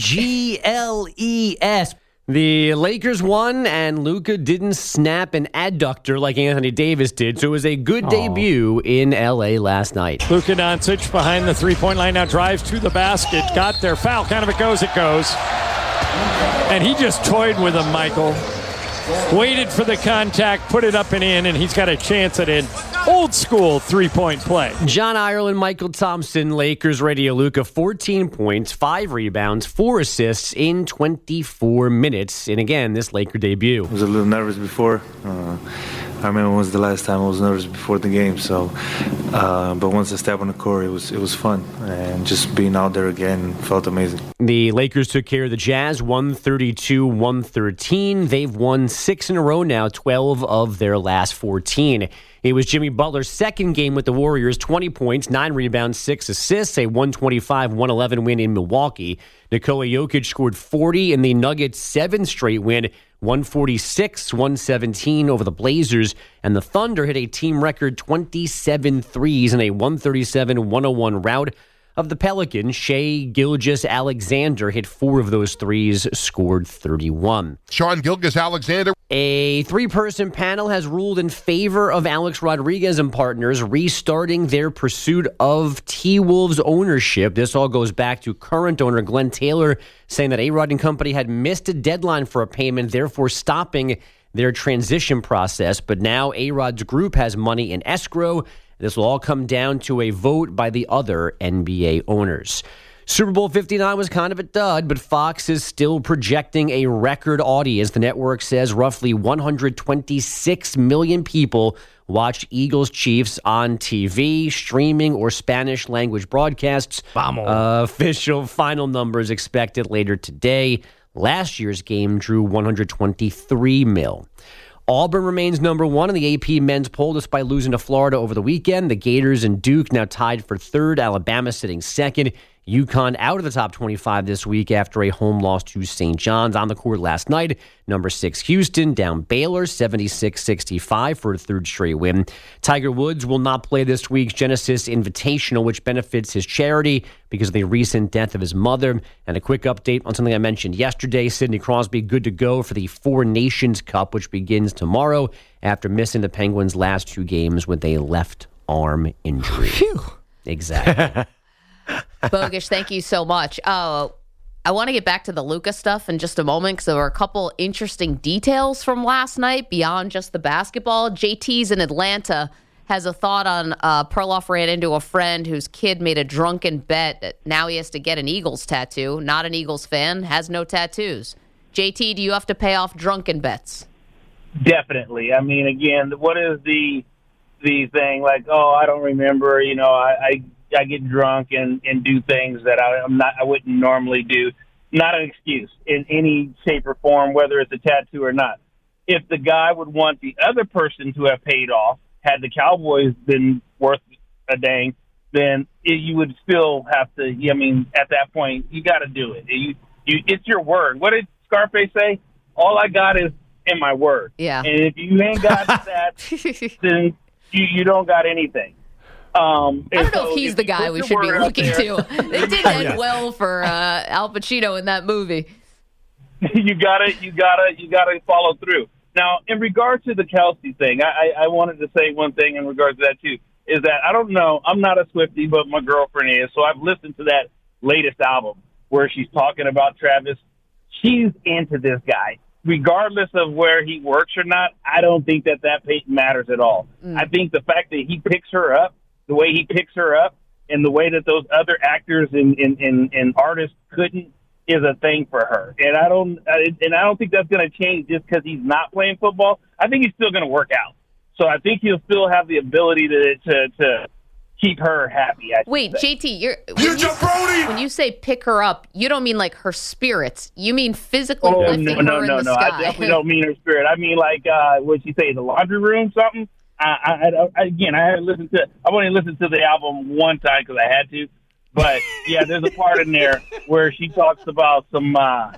EAGLES. The Lakers won, and Luka didn't snap an adductor like Anthony Davis did, so it was a good debut in L.A. last night. Luka Doncic behind the three-point line now drives to the basket. Got their foul. Kind of it goes. And he just toyed with him, Michael. Waited for the contact, put it up and in, and he's got a chance at an old school three-point play. John Ireland, Michael Thompson, Lakers radio Luka, 14 points, 5 rebounds, 4 assists in 24 minutes. And again, this Laker debut. I was a little nervous before. I remember it was the last time I was nervous before the game. So, but once I stepped on the court, it was fun, and just being out there again felt amazing. The Lakers took care of the Jazz, 132-113. They've won 6 in a row now, 12 of their last 14. It was Jimmy Butler's second game with the Warriors, 20 points, 9 rebounds, 6 assists, a 125-111 win in Milwaukee. Nikola Jokic scored 40 in the Nuggets' 7th straight win, 146-117 over the Blazers, and the Thunder hit a team record 27 threes in a 137-101 rout of the Pelicans. Shai Gilgeous-Alexander hit 4 of those threes, scored 31. Sean Gilgeous-Alexander. A 3-person panel has ruled in favor of Alex Rodriguez and partners restarting their pursuit of T-Wolves ownership. This all goes back to current owner Glenn Taylor saying that A-Rod and company had missed a deadline for a payment, therefore stopping their transition process. But now A-Rod's group has money in escrow. This will all come down to a vote by the other NBA owners. Super Bowl 59 was kind of a dud, but Fox is still projecting a record audience. The network says roughly 126 million people watched Eagles-Chiefs on TV, streaming, or Spanish-language broadcasts. Official final numbers expected later today. Last year's game drew 123 mil. Auburn remains number 1 in the AP men's poll despite losing to Florida over the weekend. The Gators and Duke now tied for 3rd. Alabama sitting 2nd. UConn out of the top 25 this week after a home loss to St. John's. On the court last night, number 6 Houston down Baylor 76-65 for a 3rd straight win. Tiger Woods will not play this week's Genesis Invitational, which benefits his charity because of the recent death of his mother. And a quick update on something I mentioned yesterday. Sidney Crosby good to go for the Four Nations Cup, which begins tomorrow after missing the Penguins' last 2 games with a left arm injury. Phew. Exactly. Bogusch, thank you so much. I want to get back to the Luka stuff in just a moment because there were a couple interesting details from last night beyond just the basketball. JT's in Atlanta has a thought on Perloff ran into a friend whose kid made a drunken bet that now he has to get an Eagles tattoo. Not an Eagles fan, has no tattoos. JT, do you have to pay off drunken bets? Definitely. I mean, again, what is the thing like? Oh, I don't remember. You know, I get drunk and do things that I wouldn't normally do. Not an excuse in any shape or form, whether it's a tattoo or not. If the guy would want the other person to have paid off, had the Cowboys been worth a dang, then you would still have to. I mean, at that point, you got to do it. It's your word. What did Scarface say? All I got is in my word. Yeah. And if you ain't got that, then you don't got anything. I don't know if he's the guy we should be looking to. They did end well for Al Pacino in that movie. You gotta follow through. Now, in regards to the Kelsey thing, I wanted to say one thing in regards to that too. Is that I don't know. I'm not a Swiftie, but my girlfriend is. So I've listened to that latest album where she's talking about Travis. She's into this guy. Regardless of where he works or not, I don't think that matters at all. I think the fact that he picks her up, the way he picks her up, and the way that those other actors and artists couldn't, is a thing for her. And I don't think that's going to change just because he's not playing football. I think he's still going to work out. So I think he'll still have the ability to keep her happy. Wait, JT, when you say pick her up, you don't mean like her spirits. You mean physically lifting her in the sky. I definitely don't mean her spirit. I mean like what'd she say, the laundry room, something. I haven't listened to. I've only listened to the album one time because I had to. But yeah, there's a part in there where she talks about some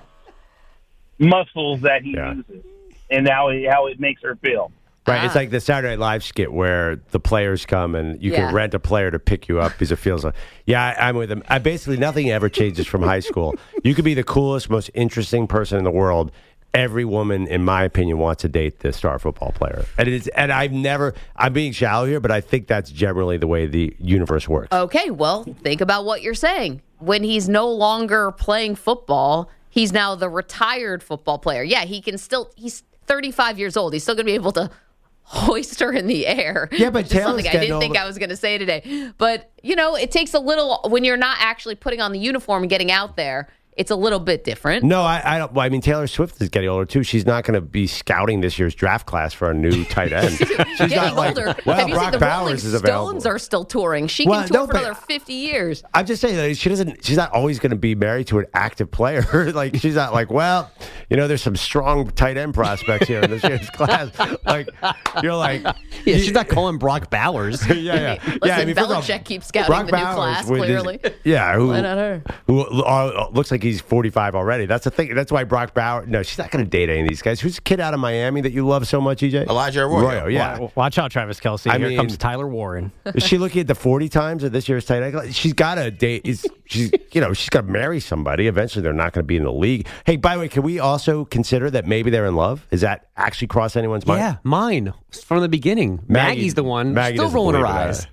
muscles that he uses and how it makes her feel. Right, it's like the Saturday Night Live skit where the players come and you can rent a player to pick you up because it feels like, I'm with him. Basically, nothing ever changes from high school. You could be the coolest, most interesting person in the world. Every woman, in my opinion, wants to date the star football player. And I'm being shallow here, but I think that's generally the way the universe works. Okay, well, think about what you're saying. When he's no longer playing football, he's now the retired football player. Yeah, he's 35 years old. He's still going to be able to hoist her in the air. Yeah, but something I didn't think I was going to say today. But, it takes a little, when you're not actually putting on the uniform and getting out there, it's a little bit different. No, I don't. Well, I mean, Taylor Swift is getting older too. She's not going to be scouting this year's draft class for a new tight end. She's getting older. Have you seen the Rolling Stones are still touring? She can tour for another 50 years. I'm just saying that she's not always going to be married to an active player. Like she's not like, there's some strong tight end prospects here in this year's class. Like you're like, she's not calling Brock Bowers. Listen, Belichick keeps scouting the new class. Clearly, why not her? Who looks like he's 45 already. That's the thing. That's why Brock Bowers. No, she's not going to date any of these guys. Who's the kid out of Miami that you love so much, EJ? Elijah Arroyo. Yeah. Watch out, Travis Kelce. Here comes Tyler Warren. Is she looking at the 40 times of this year's tight end? She's got to date. She's got to marry somebody. Eventually, they're not going to be in the league. Hey, by the way, can we also consider that maybe they're in love? Is that actually cross anyone's mind? Yeah, mine from the beginning. Maggie's the one. Maggie still rolling her eyes.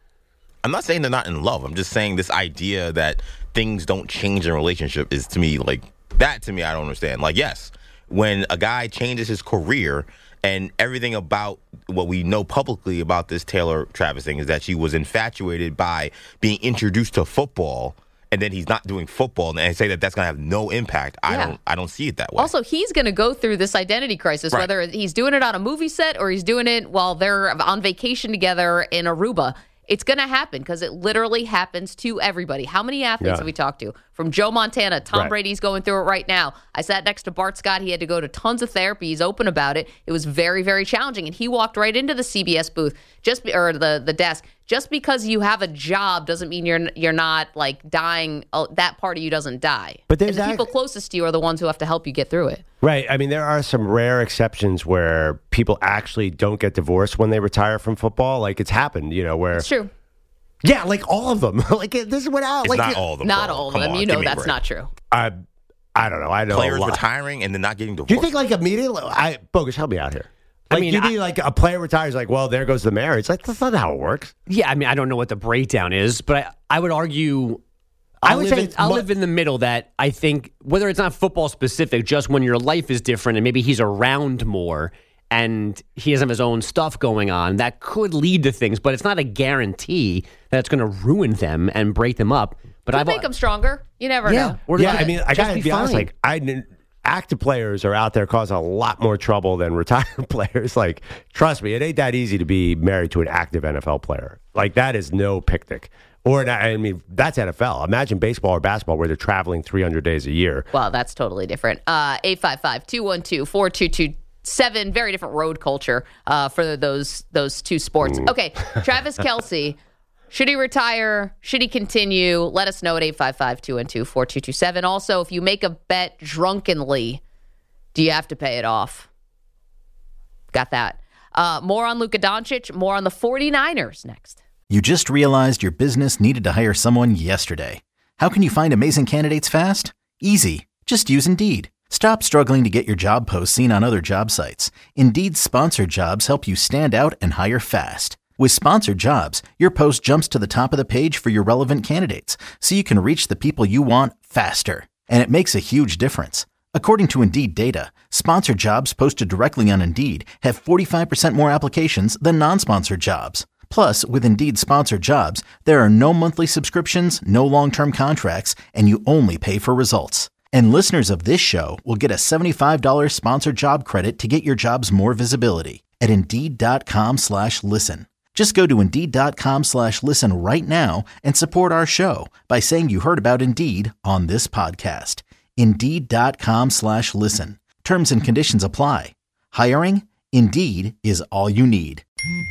I'm not saying they're not in love. I'm just saying this idea that things don't change in a relationship is, to me, like, that to me, I don't understand. Like, yes, when a guy changes his career and everything about what we know publicly about this Taylor Travis thing is that she was infatuated by being introduced to football, and then he's not doing football, and say that that's going to have no impact. I don't see it that way. Also, he's going to go through this identity crisis, whether he's doing it on a movie set or he's doing it while they're on vacation together in Aruba. It's going to happen because it literally happens to everybody. How many athletes have we talked to? From Joe Montana, Tom Brady's going through it right now. I sat next to Bart Scott. He had to go to tons of therapy. He's open about it. It was very, very challenging. And he walked right into the CBS booth, or the desk. Just because you have a job doesn't mean you're not like dying. That part of you doesn't die. But there's the people closest to you are the ones who have to help you get through it. Right. I mean, there are some rare exceptions where people actually don't get divorced when they retire from football. Like it's happened, where it's true. Yeah, like all of them. Like this is what it's like not all of them. Not all of them. That's not true. I don't know. I know players a lot. retiring and then not getting divorced. Do you think like immediately? Bogus, help me out here. Like you mean like a player retires, like, well, there goes the marriage. Like that's not how it works. Yeah, I mean, I don't know what the breakdown is, but I would argue I would say I'll live in the middle. That I think whether it's not football specific, just when your life is different and maybe he's around more and he has his own stuff going on, that could lead to things, but it's not a guarantee that it's going to ruin them and break them up. But Could make them stronger. You never know. I mean, I gotta be honest. Like, active players are out there causing a lot more trouble than retired players. Like, trust me, it ain't that easy to be married to an active NFL player. Like, that is no picnic. Or, I mean, that's NFL. Imagine baseball or basketball where they're traveling 300 days a year. Well, that's totally different. 855-212-4227. Very different road culture for those two sports. Okay, Travis Kelce, should he retire? Should he continue? Let us know at 855-212-4227. Also, if you make a bet drunkenly, do you have to pay it off? Got that. More on Luka Doncic, more on the 49ers next. You just realized your business needed to hire someone yesterday. How can you find amazing candidates fast? Easy. Just use Indeed. Stop struggling to get your job posts seen on other job sites. Indeed's sponsored jobs help you stand out and hire fast. With sponsored jobs, your post jumps to the top of the page for your relevant candidates, so you can reach the people you want faster. And it makes a huge difference. According to Indeed data, sponsored jobs posted directly on Indeed have 45% more applications than non-sponsored jobs. Plus, with Indeed sponsored jobs, there are no monthly subscriptions, no long-term contracts, and you only pay for results. And listeners of this show will get a $75 sponsored job credit to get your jobs more visibility at Indeed.com/listen. Just go to Indeed.com/listen right now and support our show by saying you heard about Indeed on this podcast. Indeed.com/listen. Terms and conditions apply. Hiring? Indeed is all you need.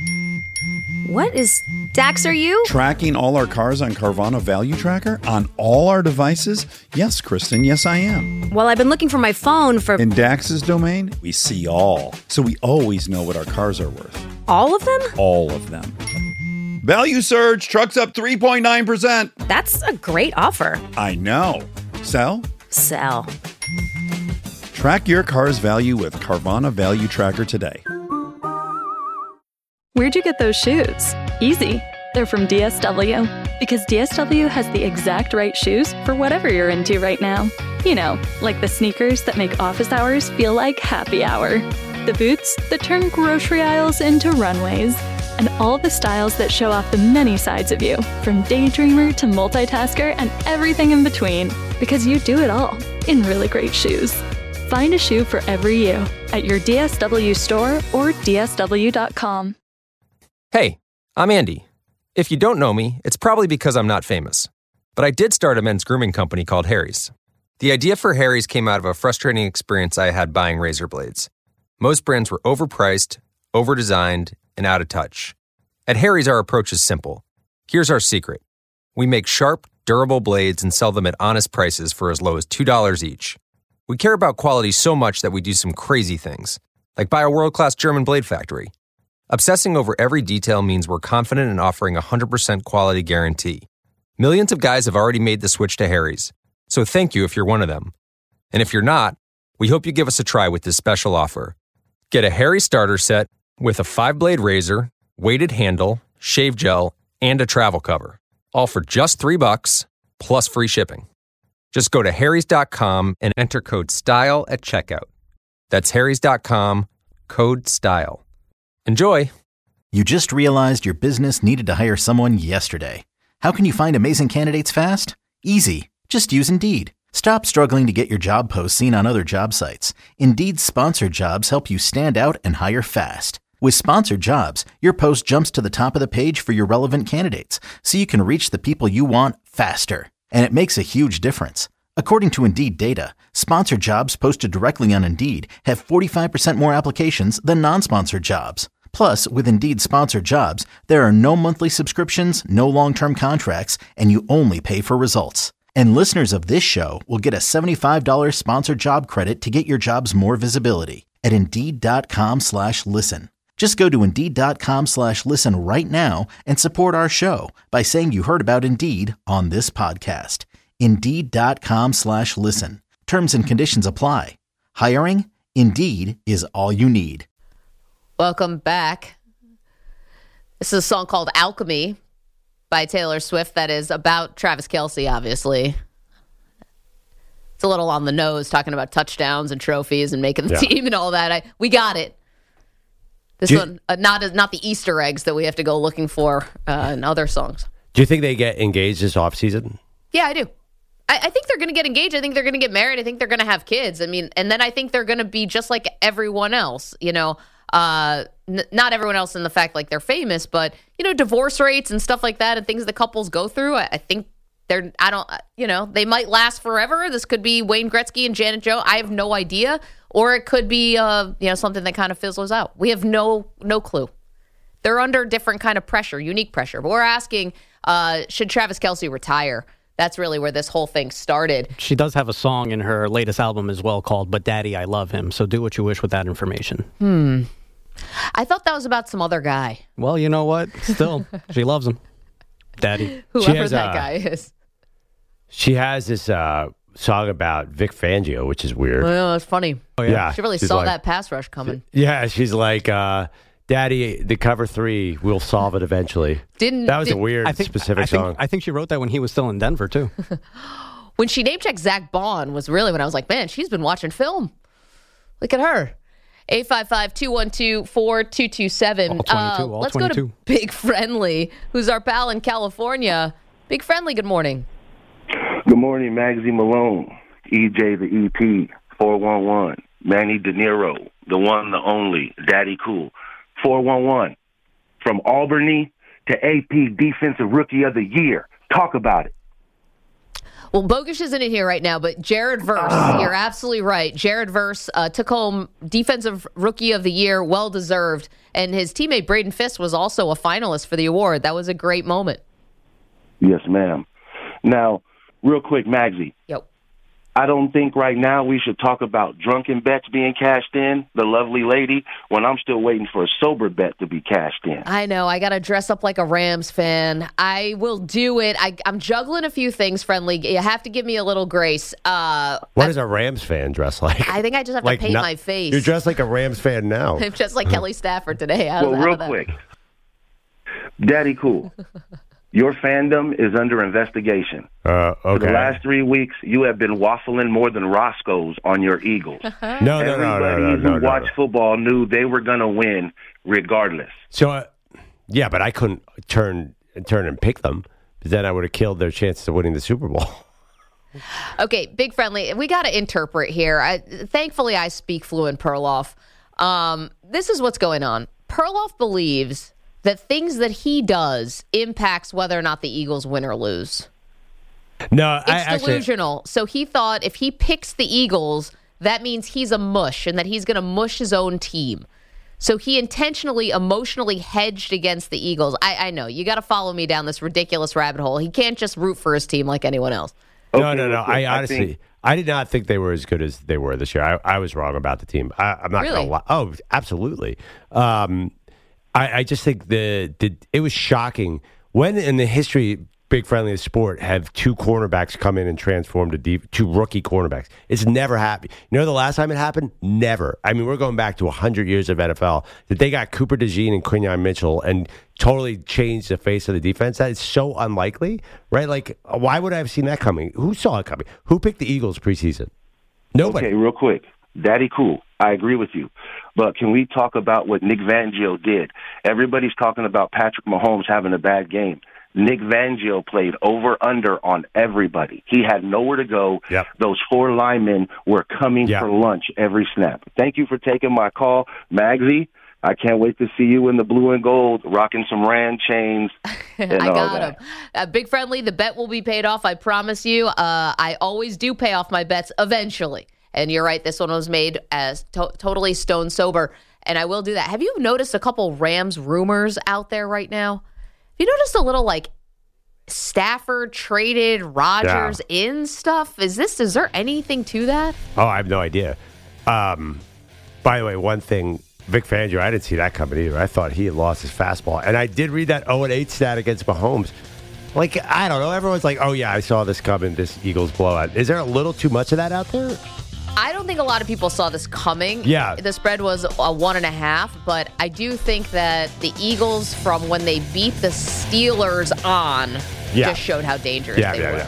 What is Dax, are you? Tracking all our cars on Carvana Value Tracker on all our devices? Yes, Kristen, yes, I am. Well, I've been looking for my phone for... In Dax's domain, we see all. So we always know what our cars are worth. All of them? All of them. Value surge, trucks up 3.9%. That's a great offer. I know. Sell? Sell. Track your car's value with Carvana Value Tracker today. Where'd you get those shoes? Easy. They're from DSW. Because DSW has the exact right shoes for whatever you're into right now. You know, like the sneakers that make office hours feel like happy hour. The boots that turn grocery aisles into runways. And all the styles that show off the many sides of you, from daydreamer to multitasker and everything in between. Because you do it all in really great shoes. Find a shoe for every you at your DSW store or DSW.com. Hey, I'm Andy. If you don't know me, it's probably because I'm not famous. But I did start a men's grooming company called Harry's. The idea for Harry's came out of a frustrating experience I had buying razor blades. Most brands were overpriced, overdesigned, and out of touch. At Harry's, our approach is simple. Here's our secret. We make sharp, durable blades and sell them at honest prices for as low as $2 each. We care about quality so much that we do some crazy things, like buy a world-class German blade factory. Obsessing over every detail means we're confident in offering a 100% quality guarantee. Millions of guys have already made the switch to Harry's, so thank you if you're one of them. And if you're not, we hope you give us a try with this special offer. Get a Harry's starter set with a 5-blade razor, weighted handle, shave gel, and a travel cover, all for just $3 plus free shipping. Just go to harrys.com and enter code STYLE at checkout. That's harrys.com, code STYLE. Enjoy. You just realized your business needed to hire someone yesterday. How can you find amazing candidates fast? Easy. Just use Indeed. Stop struggling to get your job posts seen on other job sites. Indeed's sponsored jobs help you stand out and hire fast. With sponsored jobs, your post jumps to the top of the page for your relevant candidates, so you can reach the people you want faster. And it makes a huge difference. According to Indeed data, sponsored jobs posted directly on Indeed have 45% more applications than non-sponsored jobs. Plus, with Indeed sponsored jobs, there are no monthly subscriptions, no long-term contracts, and you only pay for results. And listeners of this show will get a $75 sponsored job credit to get your jobs more visibility at Indeed.com/listen. Just go to Indeed.com/listen right now and support our show by saying you heard about Indeed on this podcast. Indeed.com/listen. Terms and conditions apply. Hiring? Indeed is all you need. Welcome back. This is a song called Alchemy by Taylor Swift that is about Travis Kelce, obviously. It's a little on the nose, talking about touchdowns and trophies and making the team and all that. We got it. This one, not the Easter eggs that we have to go looking for in other songs. Do you think they get engaged this offseason? Yeah, I do. I think they're going to get engaged. I think they're going to get married. I think they're going to have kids. I mean, and then I think they're going to be just like everyone else, not everyone else in the fact like they're famous, but, divorce rates and stuff like that and things that couples go through. I think they might last forever. This could be Wayne Gretzky and Janet Jones. I have no idea. Or it could be, something that kind of fizzles out. We have no clue. They're under different kind of pressure, unique pressure. But we're asking, should Travis Kelce retire? That's really where this whole thing started. She does have a song in her latest album as well called But Daddy, I Love Him. So do what you wish with that information. I thought that was about some other guy. Well, you know what? Still, she loves him. Daddy. Whoever that guy is. She has this song about Vic Fangio, which is weird. Well, it's funny. Oh, yeah. She really saw that pass rush coming. Yeah, she's like, Daddy, the cover 3, we'll solve it eventually. That was a weird, specific song. I think she wrote that when he was still in Denver, too. When she name-checked Zach Bond was really when I was like, man, she's been watching film. Look at her. 855-212-4227. Let's go to Big Friendly, who's our pal in California. Big Friendly, good morning. Good morning, Magsy Malone, EJ the EP, 411, Manny De Niro, the one, the only, Daddy Cool, 411, from Albany to AP Defensive Rookie of the Year. Talk about it. Well, Bogusch isn't in here right now, but Jared Verse, you're absolutely right. Jared Verse took home Defensive Rookie of the Year, well-deserved, and his teammate Braden Fisk was also a finalist for the award. That was a great moment. Yes, ma'am. Now, real quick, Magsy. Yep. I don't think right now we should talk about drunken bets being cashed in, the lovely lady, when I'm still waiting for a sober bet to be cashed in. I know. I got to dress up like a Rams fan. I will do it. I'm juggling a few things, Friendly. You have to give me a little grace. What does a Rams fan dress like? I think I just have to paint my face. You're dressed like a Rams fan now. I'm just like Kelly Stafford today. Real quick. Daddy Cool. Your fandom is under investigation. Okay. For the last 3 weeks, you have been waffling more than Roscoe's on your Eagles. No. Everybody who watched football knew they were going to win regardless. So, yeah, but I couldn't turn and pick them. But then I would have killed their chances of winning the Super Bowl. Okay, Big Friendly, we got to interpret here. Thankfully, I speak fluent Perloff. This is what's going on. Perloff believes that things that he does impacts whether or not the Eagles win or lose. No, it's delusional. So he thought if he picks the Eagles, that means he's a mush and that he's going to mush his own team. So he intentionally, emotionally hedged against the Eagles. I know. You got to follow me down this ridiculous rabbit hole. He can't just root for his team like anyone else. No. I honestly, I did not think they were as good as they were this year. I was wrong about the team. I'm not going to lie. Oh, absolutely. I just think it was shocking when in the history Big Friendly of sport have 2 cornerbacks come in and transform to 2 rookie cornerbacks. It's never happened. You know the last time it happened? Never. I mean, we're going back to 100 years of NFL that they got Cooper DeJean and Quinyon Mitchell and totally changed the face of the defense. That is so unlikely, right? Like, why would I have seen that coming? Who saw it coming? Who picked the Eagles preseason? Nobody. Okay, real quick. Daddy Cool, I agree with you. But can we talk about what Nick Fangio did? Everybody's talking about Patrick Mahomes having a bad game. Nick Fangio played over-under on everybody. He had nowhere to go. Yep. Those 4 linemen were coming for lunch every snap. Thank you for taking my call. Magsy, I can't wait to see you in the blue and gold, rocking some Rand chains. I got him. Big Friendly, the bet will be paid off, I promise you. I always do pay off my bets eventually. And you're right, this one was made as totally stone sober. And I will do that. Have you noticed a couple Rams rumors out there right now? Have you noticed a little like Stafford traded Rodgers in stuff? Is there anything to that? Oh, I have no idea. By the way, one thing, Vic Fangio, I didn't see that coming either. I thought he had lost his fastball. And I did read that 0-8 stat against Mahomes. Like, I don't know. Everyone's like, oh, yeah, I saw this coming, this Eagles blowout. Is there a little too much of that out there? I don't think a lot of people saw this coming. Yeah. The spread was a 1.5, but I do think that the Eagles, from when they beat the Steelers just showed how dangerous they were.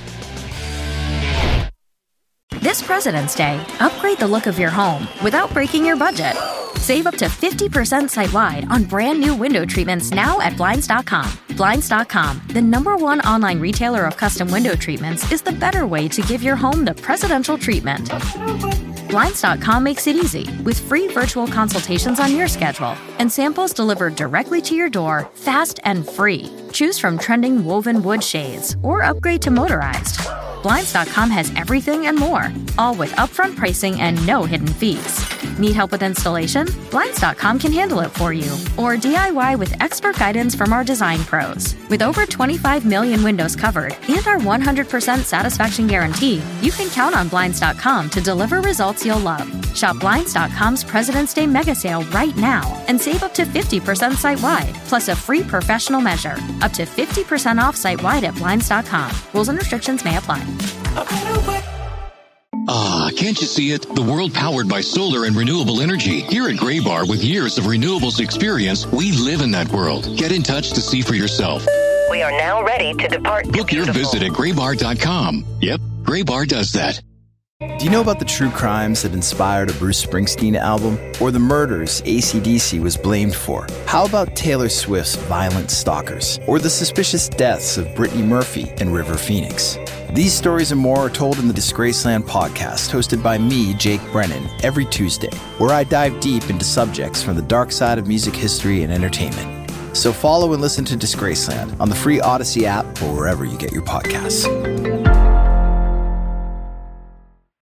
This President's Day, upgrade the look of your home without breaking your budget. Save up to 50% site-wide on brand new window treatments now at Blinds.com. Blinds.com, the #1 online retailer of custom window treatments, is the better way to give your home the presidential treatment. Blinds.com makes it easy with free virtual consultations on your schedule and samples delivered directly to your door, fast and free. Choose from trending woven wood shades or upgrade to motorized. Blinds.com has everything and more, all with upfront pricing and no hidden fees. Need help with installation? Blinds.com can handle it for you. Or DIY with expert guidance from our design pros. With over 25 million windows covered and our 100% satisfaction guarantee, you can count on Blinds.com to deliver results you'll love. Shop Blinds.com's President's Day mega sale right now and save up to 50% site-wide, plus a free professional measure. Up to 50% off site-wide at Blinds.com. Rules and restrictions may apply. Can't you see it? The world powered by solar and renewable energy. Here at Graybar, with years of renewables experience, we live in that world. Get in touch to see for yourself. We are now ready to depart. Book your visit at Graybar.com. Yep, Graybar does that. Do you know about the true crimes that inspired a Bruce Springsteen album? Or the murders AC/DC was blamed for? How about Taylor Swift's Violent Stalkers? Or the suspicious deaths of Brittany Murphy and River Phoenix? These stories and more are told in the Disgraceland podcast, hosted by me, Jake Brennan, every Tuesday, where I dive deep into subjects from the dark side of music history and entertainment. So follow and listen to Disgraceland on the free Odyssey app or wherever you get your podcasts.